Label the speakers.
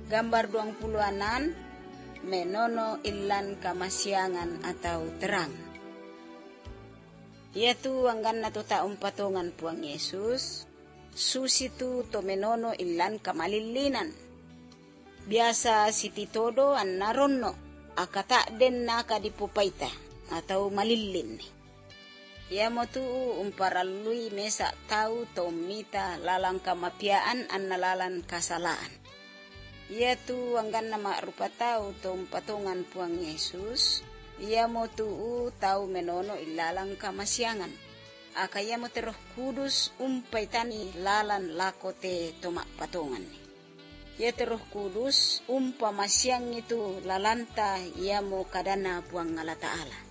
Speaker 1: Gambar 26, menono ilan kamasyangan atau terang. Yaitu anggan na to taong patungan puang Yesus, susitu to menono ilan kamalilinan. Biasa si titodo an naronno, akata den naka dipupaita atau malilin. Ya mo tu umparalui mesa tau to mita lalang kamapiaan an nalalan kasalaan. Ia tu anggan nama rupa tau to patungan puang Yesus. Ia mo tu tau menono ilalang kamasyangan. Akaya mo te Roh Kudus umpaitani lalan lakote tomak patungan. Ia te Roh Kudus umpamasyang itu lalanta ia mo kadana puang Allah Ta'ala.